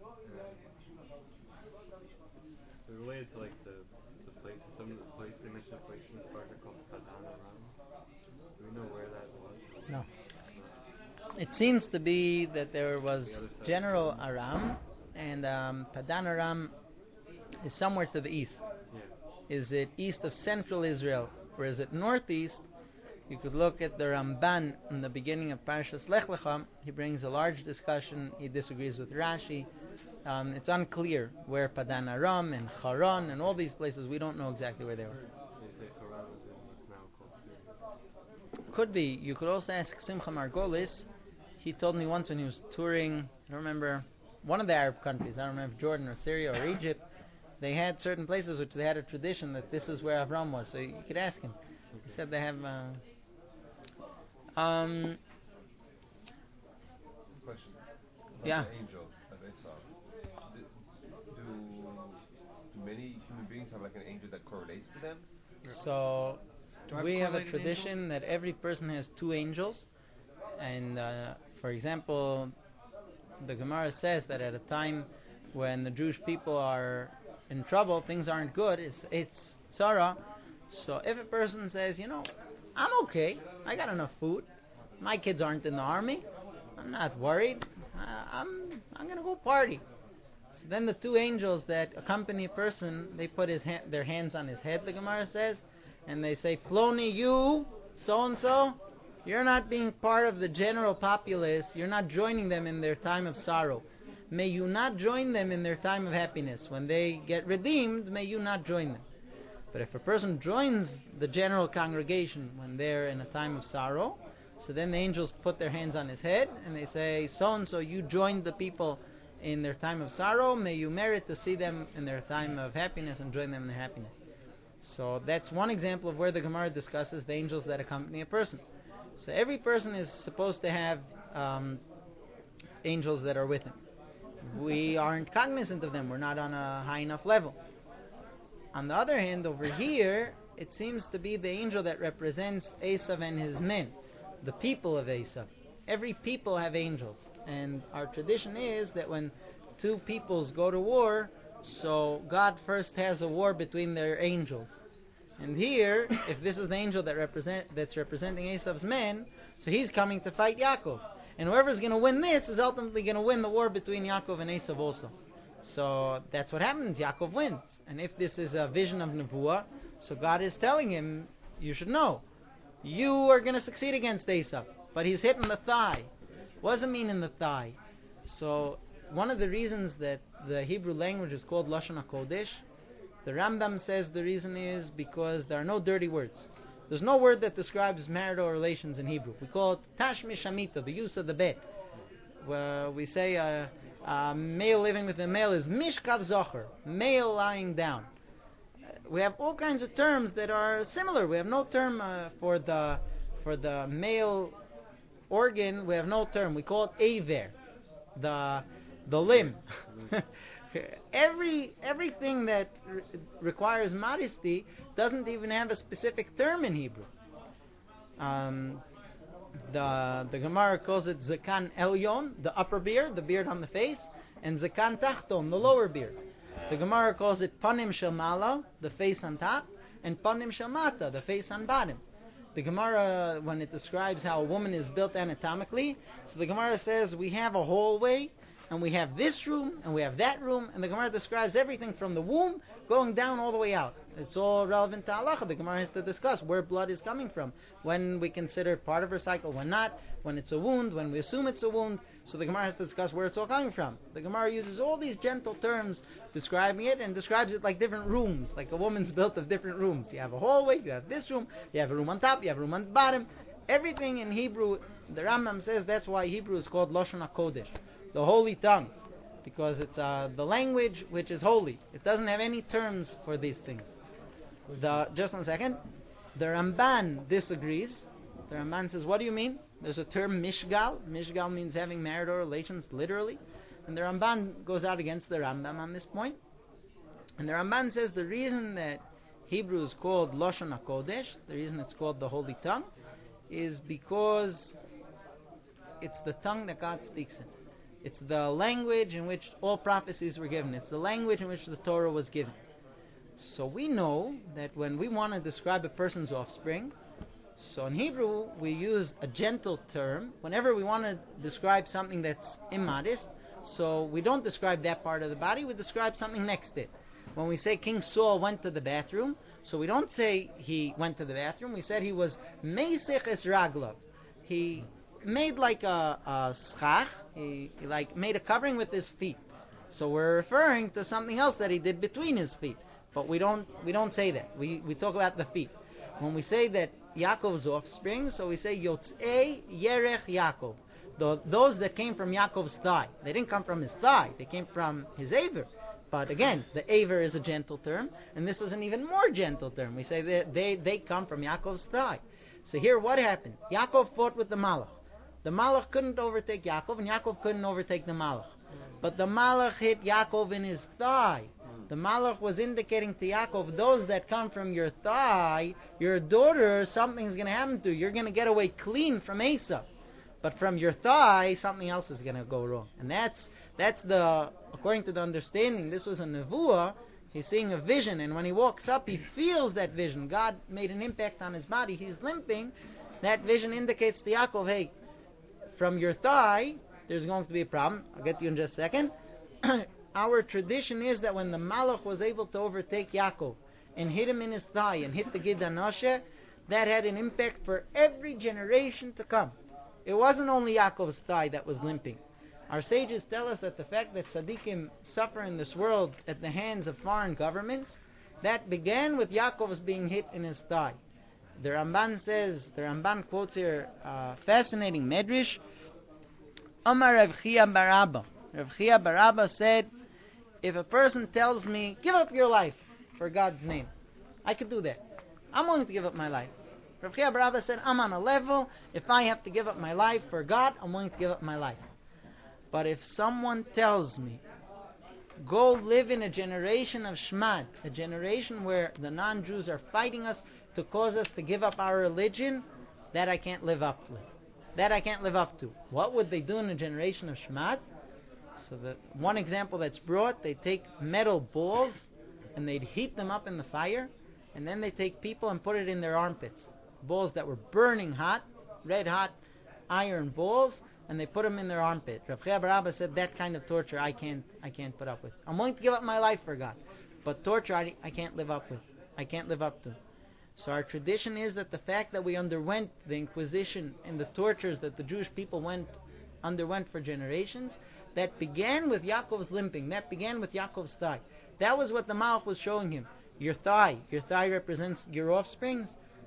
So related to like the places, some of the places they mentioned a place in the Sparta called Padan Aram. Do we know where that was? No. It seems to be that there was The other side. General Aram, and Padan Aram is somewhere to the east. Yeah. Is it east of central Israel, or is it northeast? You could look at the Ramban in the beginning of Parshas Lech Lecha. He brings a large discussion. He disagrees with Rashi. It's unclear where Padan Aram and Haran and all these places, we don't know exactly where they were. They say Haran is in what's now called Syria. Could be. You could also ask Simcha Margolis. He told me once when he was touring, I don't remember, one of the Arab countries, I don't remember if Jordan or Syria or Egypt, they had certain places which they had a tradition that this is where Avram was. So you could ask him. He said they have... Question. Yeah. About the angel that they saw. Do many human beings have like an angel that correlates to them? So Do I we have a correlated tradition that every person has two angels. And for example, the Gemara says that at a time when the Jewish people are in trouble, things aren't good, it's tzara. So if a person says, I'm okay, I got enough food, my kids aren't in the army, I'm not worried, I'm going to go party. So then the two angels that accompany a person, they put their hands on his head, the Gemara says, and they say, Ploni, you, so-and-so, you're not being part of the general populace, you're not joining them in their time of sorrow. May you not join them in their time of happiness. When they get redeemed, may you not join them. But if a person joins the general congregation when they're in a time of sorrow, so then the angels put their hands on his head and they say, so-and-so, you joined the people in their time of sorrow, may you merit to see them in their time of happiness and join them in their happiness. So that's one example of where the Gemara discusses the angels that accompany a person. So every person is supposed to have angels that are with him. We aren't cognizant of them. We're not on a high enough level. On the other hand, over here, it seems to be the angel that represents Esav and his men, the people of Esav. Every people have angels. And our tradition is that when two peoples go to war, so God first has a war between their angels. And here, if this is the angel that's representing Esav's men, so he's coming to fight Yaakov. And whoever's going to win this is ultimately going to win the war between Yaakov and Esav also. So that's what happens. Yaakov wins. And if this is a vision of Nevuah, so God is telling him, you should know, you are going to succeed against Esav. But he's hit in the thigh. What does it mean in the thigh? So one of the reasons that the Hebrew language is called Lashon HaKodesh, the Rambam says the reason is because there are no dirty words. There's no word that describes marital relations in Hebrew. We call it tashmish hamita, the use of the bed. We say male living with a male is mishkav zocher, male lying down. We have all kinds of terms that are similar. We have no term for the male organ. We have no term. We call it aver, the limb. Everything that requires modesty doesn't even have a specific term in Hebrew. The Gemara calls it Zakan Elyon, the upper beard, the beard on the face, and Zakan Tachton, the lower beard. The Gemara calls it Panim Shel Mala, the face on top, and Panim Shel Mata, the face on bottom. The Gemara, when it describes how a woman is built anatomically, so the Gemara says we have a hallway, and we have this room, and we have that room, and the Gemara describes everything from the womb going down all the way out. It's all relevant to halacha. The Gemara has to discuss where blood is coming from, when we consider part of her cycle, when not, when it's a wound, when we assume it's a wound. So the Gemara has to discuss where it's all coming from. The Gemara uses all these gentle terms describing it, and describes it like different rooms, like a woman's built of different rooms. You have a hallway, you have this room, you have a room on top, you have a room on the bottom. Everything in Hebrew, the Rambam says that's why Hebrew is called Lashon HaKodesh, the holy tongue, because it's the language which is holy. It doesn't have any terms for these things. Just one second. The Ramban disagrees. The Ramban says, what do you mean? There's a term mishgal. Mishgal means having marital relations, literally. And the Ramban goes out against the Rambam on this point. And the Ramban says the reason that Hebrew is called Lashon HaKodesh, the reason it's called the holy tongue, is because it's the tongue that God speaks in. It's the language in which all prophecies were given. It's the language in which the Torah was given. So we know that when we want to describe a person's offspring, so in Hebrew we use a gentle term whenever we want to describe something that's immodest. So we don't describe that part of the body, we describe something next to it. When we say King Saul went to the bathroom, so we don't say he went to the bathroom, we said he was meisech es raglav. He made like a schach, he like made a covering with his feet. So we're referring to something else that he did between his feet. But we don't say that. We talk about the feet. When we say that Yaakov's offspring, so we say Yotzei Yerech Yaakov. Those that came from Yaakov's thigh. They didn't come from his thigh. They came from his aver. But again, the aver is a gentle term, and this is an even more gentle term. We say that they come from Yaakov's thigh. So here what happened? Yaakov fought with the Malach. The Malach couldn't overtake Yaakov, and Yaakov couldn't overtake the Malach. But the Malach hit Yaakov in his thigh. The Malach was indicating to Yaakov, those that come from your thigh, your daughter, something's going to happen to you. You're going to get away clean from Esau. But from your thigh, something else is going to go wrong. And that's the, according to the understanding, this was a nevuah. He's seeing a vision, and when he walks up, he feels that vision. God made an impact on his body. He's limping. That vision indicates to Yaakov, hey, from your thigh, there's going to be a problem. I'll get to you in just a second. Our tradition is that when the Malach was able to overtake Yaakov and hit him in his thigh and hit the Gid HaNoshe, that had an impact for every generation to come. It wasn't only Yaakov's thigh that was limping. Our sages tell us that the fact that tzaddikim suffer in this world at the hands of foreign governments, that began with Yaakov's being hit in his thigh. The Ramban quotes here a fascinating medrash. Amar Rav Chia bar Abba. Rav Chia bar Abba said, if a person tells me, give up your life for God's name, I could do that. I'm willing to give up my life. Rav Chia bar Abba said, I'm on a level, if I have to give up my life for God, I'm willing to give up my life. But if someone tells me, go live in a generation of Shmad, a generation where the non-Jews are fighting us to cause us to give up our religion, that I can't live up to. That I can't live up to. What would they do in a generation of Shmad? So the one example that's brought, they take metal balls and they'd heat them up in the fire, and then they take people and put it in their armpits. Balls that were burning hot, red hot iron balls, and they put them in their armpit. Rav Chia bar Abba said that kind of torture I can't put up with. I'm willing to give up my life for God, but torture I can't live up with. I can't live up to. So our tradition is that the fact that we underwent the Inquisition and the tortures that the Jewish people underwent for generations, that began with Yaakov's limping. That began with Yaakov's thigh. That was what the Malach was showing him. Your thigh represents your offsprings.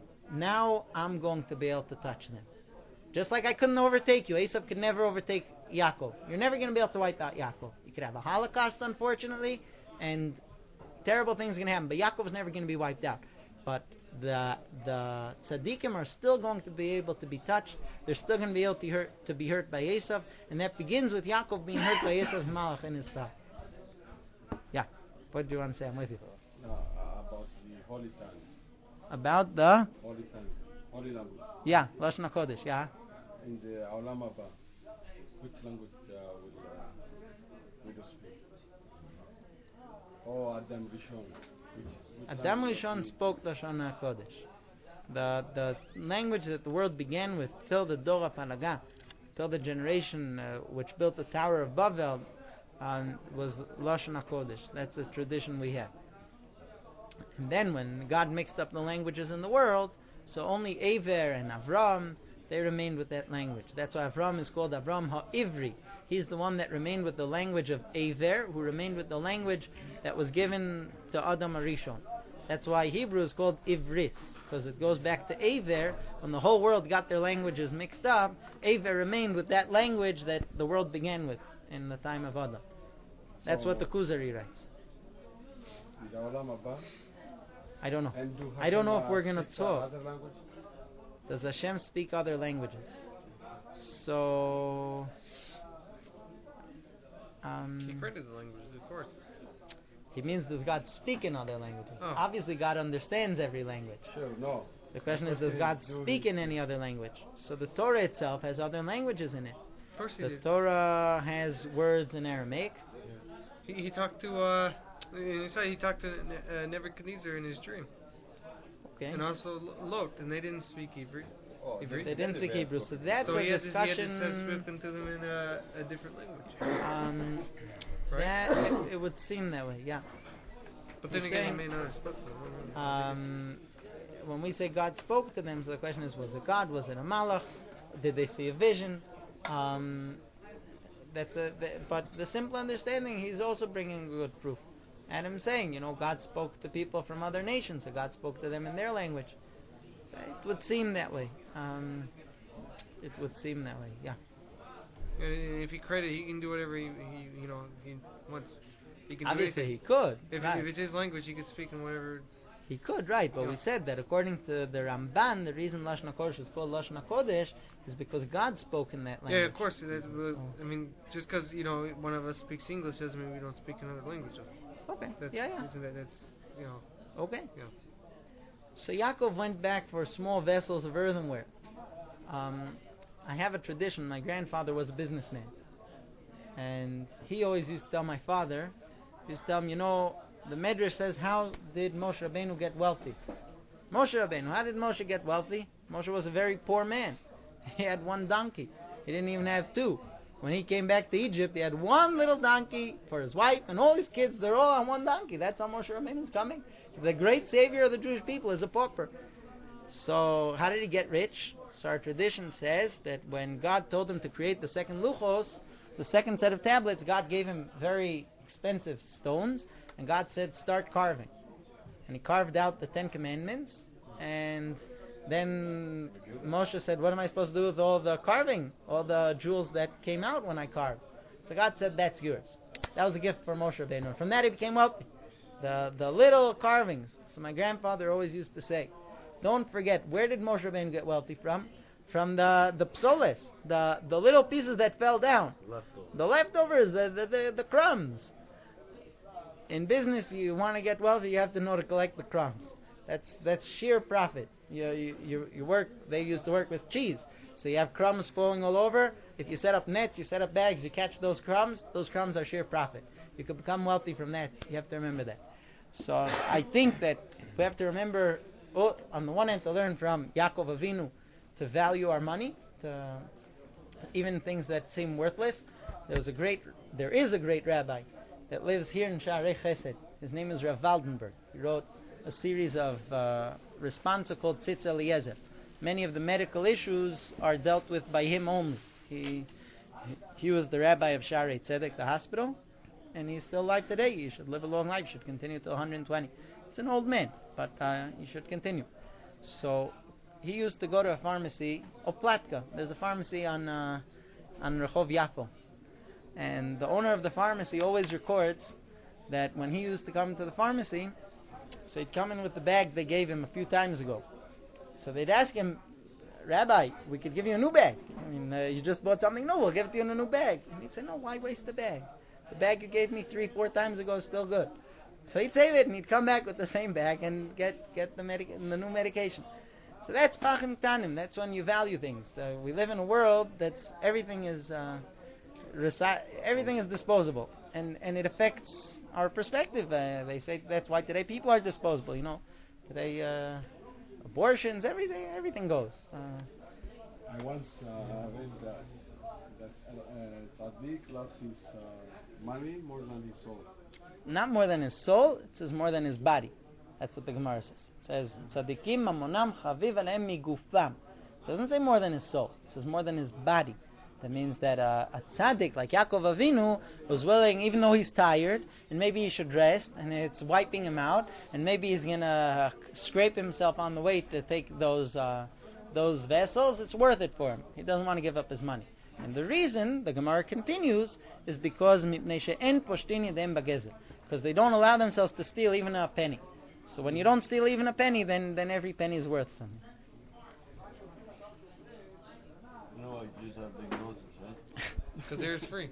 Now I'm going to be able to touch them. Just like I couldn't overtake you. Esav could never overtake Yaakov. You're never going to be able to wipe out Yaakov. You could have a Holocaust, unfortunately, and terrible things are going to happen. But Yaakov's never going to be wiped out. But the tzaddikim are still going to be able to be touched. They're still going to be able to be hurt by Esav, and that begins with Yaakov being hurt by Esav's malach in his thigh. Yeah, what do you want to say? I'm with you. About the holy time. About the Holy time. Holy language. yeah, Lashon HaKodesh. Yeah. In the Olam Haba, which language will you speak? Oh, Adam Rishon. Adam Rishon spoke Lashon HaKodesh. The language that the world began with till the Dor HaPalaga, till the generation which built the Tower of Babel, was Lashon HaKodesh. That's the tradition we have. And then when God mixed up the languages in the world, so only Aver and Avram, they remained with that language. That's why Avram is called Avram HaIvri. He's the one that remained with the language of Aver, who remained with the language that was given to Adam HaRishon. That's why Hebrew is called Ivris, because it goes back to Aver. When the whole world got their languages mixed up, Aver remained with that language that the world began with in the time of Adam. That's what the Kuzari writes. Is Olam Haba? I don't know. I don't know if we're going to talk. Does Hashem speak other languages? So He created the languages, of course. he means does God speak in other languages? Oh. Obviously God understands every language. Sure, no. The question is, does God speak in any other language? So the Torah itself has other languages in it. Of course he The did. Torah has words in Aramaic. He talked to he talked to Nebuchadnezzar in his dream, Okay. and also Lot, and they didn't speak Hebrew. Oh, Hebrew? They didn't speak Hebrew, so that's So a he had discussion. to have spoken to them in a different language, right? Yeah, it would seem that way. Yeah. But then He's again, he saying- may not have spoken to them. When we say God spoke to them, so the question is: was it God? Was it a malach? Did they see a vision? But the simple understanding, he's also bringing good proof. Adam's saying, God spoke to people from other nations, so God spoke to them in their language. It would seem that way. It would seem that way. Yeah. And if he created, he can do whatever he wants. He can Obviously, do he anything. could. If Right. it's his language, he can speak in whatever. He could, right? But Yeah. we said that according to the Ramban, the reason Lashon HaKodesh is called Lashon HaKodesh is because God spoke in that language. Yeah, of course. I mean, just because one of us speaks English doesn't mean we don't speak another language. Okay. That's, Yeah. Isn't that, that's Okay. Yeah. So Yaakov went back for small vessels of earthenware. I have a tradition. My grandfather was a businessman, and he always used to tell my father, he used to tell him, the Medrash says, how did Moshe Rabbeinu get wealthy? Moshe Rabbeinu, how did Moshe get wealthy? Moshe was a very poor man. He had one donkey. He didn't even have two. When he came back to Egypt, he had one little donkey for his wife, and all his kids, they're all on one donkey. That's how Moshe Rabbeinu is coming. The great savior of the Jewish people is a pauper. So how did he get rich? So our tradition says that when God told him to create the second luchos, the second set of tablets, God gave him very expensive stones, and God said, start carving. And he carved out the 10 Commandments, and then Moshe said, what am I supposed to do with all the carving, all the jewels that came out when I carved? So God said, that's yours. That was a gift for Moshe Rabbeinu. From that he became wealthy. The little carvings. So my grandfather always used to say, don't forget, where did Moshe Rabbeinu get wealthy from? From the psoles, the little pieces that fell down. The leftovers, the crumbs. In business, you want to get wealthy, you have to know to collect the crumbs. That's sheer profit. You work. They used to work with cheese, so you have crumbs falling all over. If you set up nets, you set up bags, you catch those crumbs. Those crumbs are sheer profit. You could become wealthy from that. You have to remember that. So I think that we have to remember, on the one hand, to learn from Yaakov Avinu to value our money, to even things that seem worthless. There is a great rabbi that lives here in Sha'arei Chesed. His name is Rav Waldenberg. He wrote a series of responsa called Tzitz Eliezer. Many of the medical issues are dealt with by him only. He was the rabbi of Sha'arei Tzedek, the hospital, and he's still alive today. He should live a long life. Should continue till 120. He's an old man, but he should continue. So he used to go to a pharmacy, Oplatka. There's a pharmacy on Rehov Yafo. And the owner of the pharmacy always records that when he used to come to the pharmacy, so he'd come in with the bag they gave him a few times ago. So they'd ask him, Rabbi, we could give you a new bag. I mean, you just bought something new, we'll give it to you in a new bag. And he'd say, no, why waste the bag? The bag you gave me 3-4 times ago is still good. So he'd save it and he'd come back with the same bag and get the new medication. So that's Pachim Tanim. That's when you value things. We live in a world that's everything is disposable, and it affects our perspective. They say that's why today people are disposable. Today abortions, everything goes. I once read that tzaddik loves his money more than his soul. Not more than his soul. It says more than his body. That's what the Gemara says. It says tzaddikim mamonam chaviv alehem migufam. It doesn't say more than his soul. It says more than his body. That means that a tzaddik like Yaakov Avinu was willing, even though he's tired, and maybe he should rest, and it's wiping him out, and maybe he's going to scrape himself on the way to take those vessels, it's worth it for him. He doesn't want to give up his money. And the reason, the Gemara continues, is because they don't allow themselves to steal even a penny. So when you don't steal even a penny, then every penny is worth something. You just have big noses, right? Because air is free.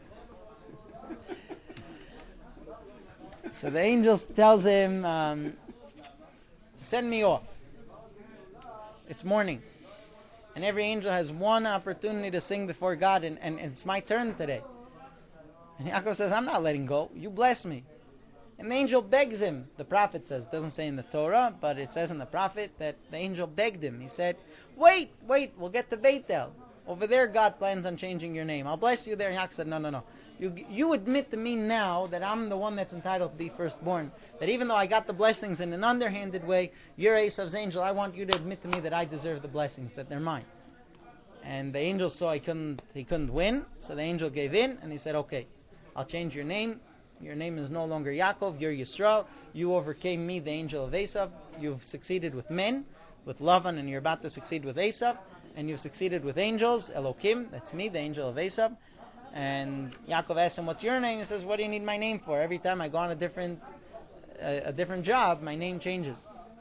So the angel tells him, send me off. It's morning. And every angel has one opportunity to sing before God, and it's my turn today. And Yaakov says, I'm not letting go. You bless me. And the angel begs him. The prophet says, it doesn't say in the Torah, but it says in the prophet that the angel begged him. He said, wait, we'll get to Beitel. Over there, God plans on changing your name. I'll bless you there. And Yaakov said, no. You admit to me now that I'm the one that's entitled to be firstborn. That even though I got the blessings in an underhanded way, you're Esav's angel. I want you to admit to me that I deserve the blessings, that they're mine. And the angel saw he couldn't win, so the angel gave in, and he said, okay, I'll change your name. Your name is no longer Yaakov, you're Yisrael. You overcame me, the angel of Esav. You've succeeded with men, with Lavan, and you're about to succeed with Esav. And you've succeeded with angels, Elokim, that's me, the angel of Esav. And Yaakov asked him, what's your name? He says, what do you need my name for? Every time I go on a different job, my name changes.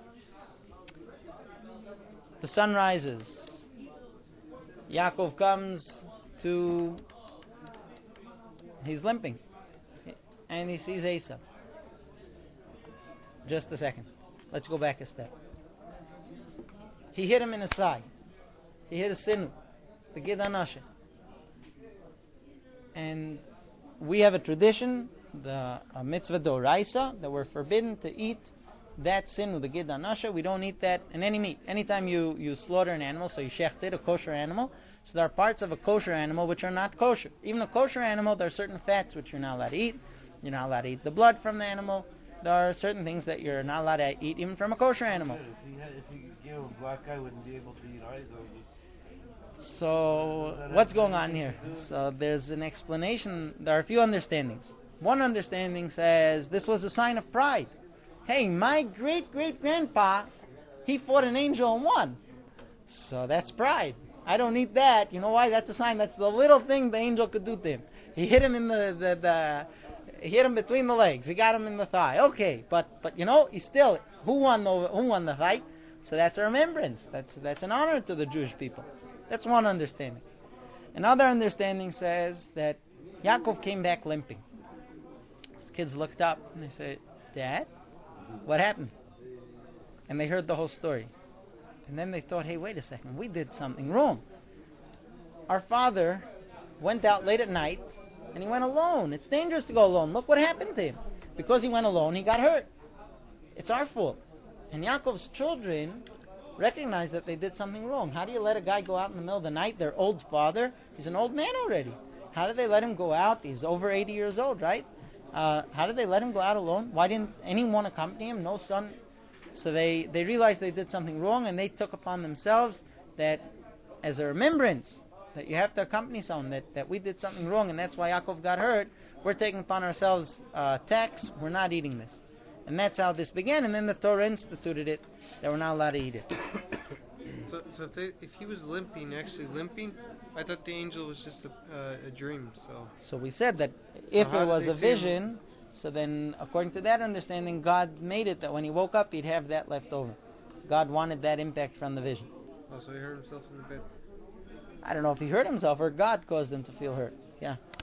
The sun rises. Yaakov comes to... He's limping. And he sees Esav. Just a second. Let's go back a step. He hit him in his thigh. He hit his sinu, the Gid Anashe. And we have a tradition, a mitzvah d'oraisa, that we're forbidden to eat that sinu, the Gid Anashe. We don't eat that in any meat. Anytime you slaughter an animal, so you shecht it, a kosher animal, so there are parts of a kosher animal which are not kosher. Even a kosher animal, there are certain fats which you're not allowed to eat. You're not allowed to eat the blood from the animal. There are certain things that you're not allowed to eat even from a kosher animal. If you gave a black guy, wouldn't be able to eat either. So, what's going on here? So, there's an explanation. There are a few understandings. One understanding says this was a sign of pride. Hey, my great-great-grandpa, he fought an angel and won. So, that's pride. I don't need that. You know why? That's a sign. That's the little thing the angel could do to him. He hit him in he hit him between the legs. He got him in the thigh. Okay, but he still, who won the fight? So that's a remembrance. That's an honor to the Jewish people. That's one understanding. Another understanding says that Yaakov came back limping. His kids looked up and they said, Dad, what happened? And they heard the whole story. And then they thought, hey, wait a second, we did something wrong. Our father went out late at night and he went alone. It's dangerous to go alone. Look what happened to him. Because he went alone, he got hurt. It's our fault. And Yaakov's children recognized that they did something wrong. How do you let a guy go out in the middle of the night? Their old father, he's an old man already. How did they let him go out? He's over 80 years old, right? How did they let him go out alone? Why didn't anyone accompany him? No son. So they realized they did something wrong, and they took upon themselves that as a remembrance, that you have to accompany someone, that we did something wrong, and that's why Yaakov got hurt. We're taking upon ourselves tax. We're not eating this. And that's how this began, and then the Torah instituted it, that we're not allowed to eat it. So if he was actually limping, I thought the angel was just a dream. So we said that if it was a vision, so then according to that understanding, God made it that when he woke up, he'd have that left over. God wanted that impact from the vision. Oh, so he hurt himself in the bed. I don't know if he hurt himself or God caused him to feel hurt. Yeah.